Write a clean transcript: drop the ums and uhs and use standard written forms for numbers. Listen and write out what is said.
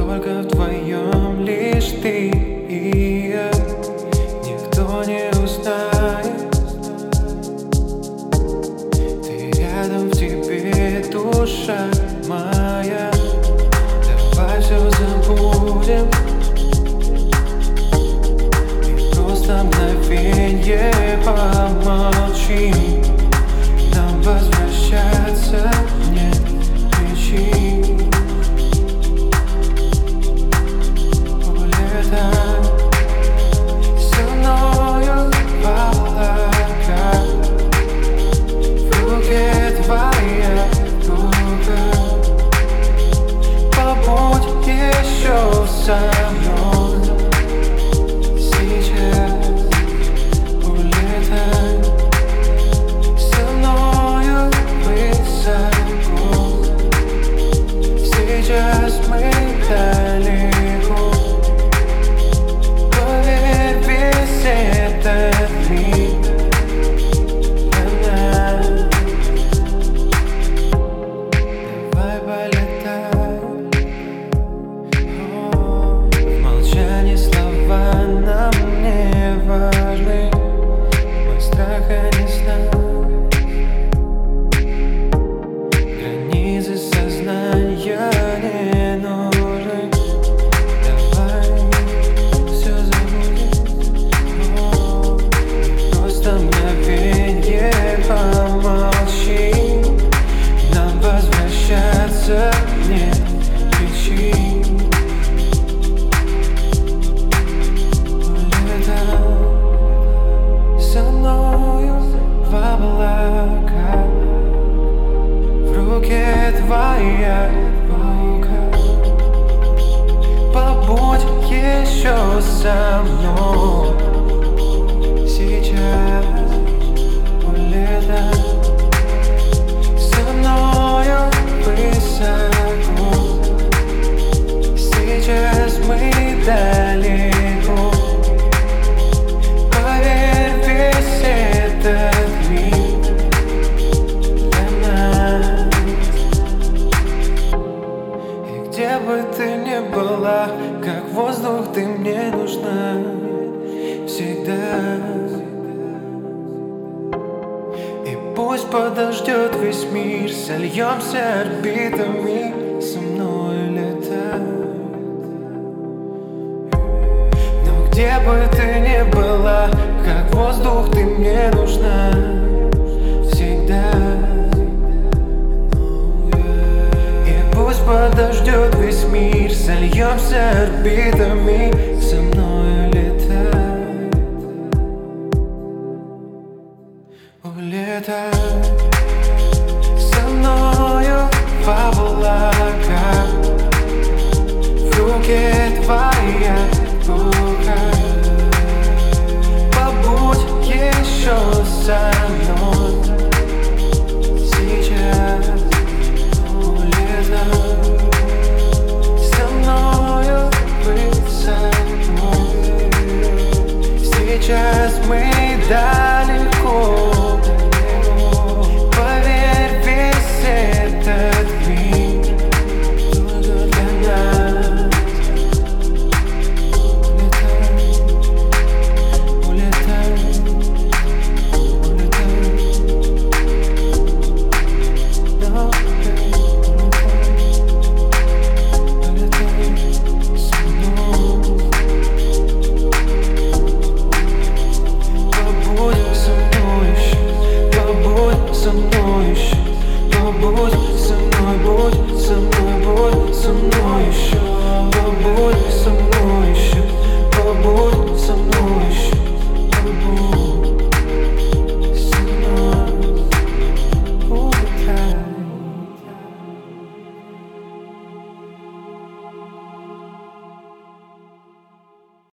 Только вдвоем лишь ты и я. Никто не узнает. Ты рядом, в тебе душа моя. Давай все забудем и просто мгновенье помолчим. Нам возвращаться нет причин. Улетай со мною в облака. В руке твоя рука. Побудь еще со мной сейчас. Улетай со мною высоко. Сейчас мы далеко. Поверь, весь этот мир для нас. Давай полетай. В молчании слова нам не важны. Мой страх не знает границы сознания. Не нужны. Давай все забудем. Просто мгновенье помолчи. Нам возвращаться нет причин. Улетай со мною в облака. В руке твоя рука. Побудь еще со мной сейчас. Улетай со мною высоко. Сейчас мы далеко. Поверь, весь этот мир для нас. И где бы ты ни была, как воздух ты мне нужна всегда. И пусть подождет весь мир, сольемся орбитами, со мной летай. Но где бы ты ни была, как воздух ты мне нужна всегда. И пусть подождет весь мир, сольемся орбитами, со мной летай. Улетай со мною в облака. В руке твоя рука. Побудь еще со мной сейчас. Улетай со мною высоко. Сейчас мы далеко. Поверь, весь этот мир для нас. Улетай, улетай, улетай. No, улетай со мной. Побудь со мной еще, побудь со мной еще. Побудь со мной, будь со мной, будь со мной.